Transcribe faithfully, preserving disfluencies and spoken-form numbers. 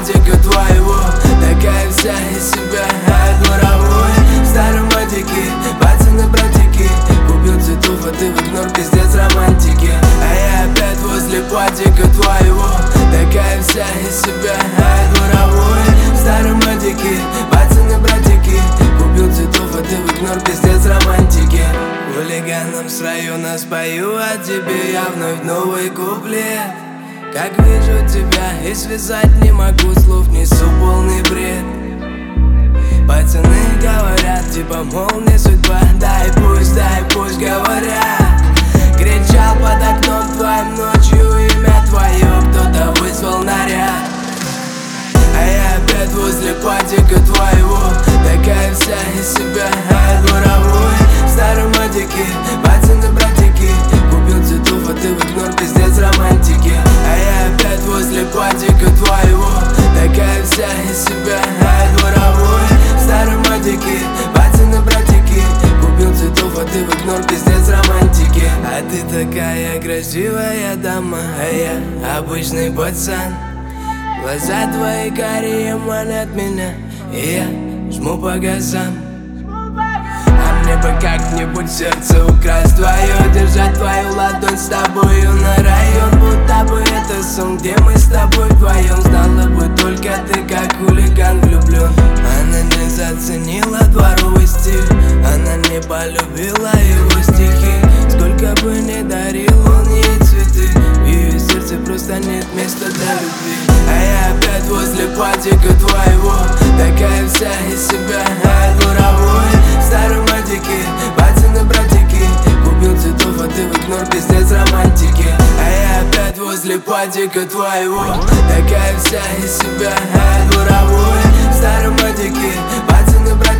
падика твоего. Такая вся из себя, а дворовой. В старом мотике, пацаны братики. Купил цветов, а ты в игнор, пиздец романтики. А я опять возле падика твоего. Такая вся из себя, а дворовой. В старом мотике, пацаны братики. Купил цветов, а ты в игнор, пиздец романтики. Хулиганом с района спою, а тебе я вновь новый куплет. Как вижу тебя и связать не могу, слов несу полный бред. Пацаны говорят, типа, мол, не судьба. Дай пусть, дай пусть говорят. Кричал под окном твоим ночью имя твое, кто-то вызвал наряд. А я опять возле падика твоего. Такая вся из себя, а дворовой. В старом мотике, пацаны братики. Купил цветов, а ты в игнор, пиздец романтики. А я опять возле падика твоего. Такая вся из себя, а дворовой. В старом мотике, пацаны братики. Купил цветов, а ты в игнор, пиздец романтики. А ты такая красивая дама, а я обычный пацан. Глаза твои карие манят меня, и я жму по газам. А мне бы как-нибудь сердце украсть твое, держать твою ладонь с тобою на район. Будто бы это сон, где мы с тобой вдвоем. Знала бы только ты, как хулиган влюблен. Она не заценила дворовый стиль, она не полюбила его стихи. Сколько бы ни дарил он ей цветы, в ее сердце просто нет места для любви. А я опять возле падика твоего. Такая вся из себя, а дворовой. В старом мотике, пацаны братики. Купил цветов, а ты в игнор, пиздец романтики. А я опять возле падика твоего. Такая вся из себя, а дворовой. В старом мотике, пацаны братики.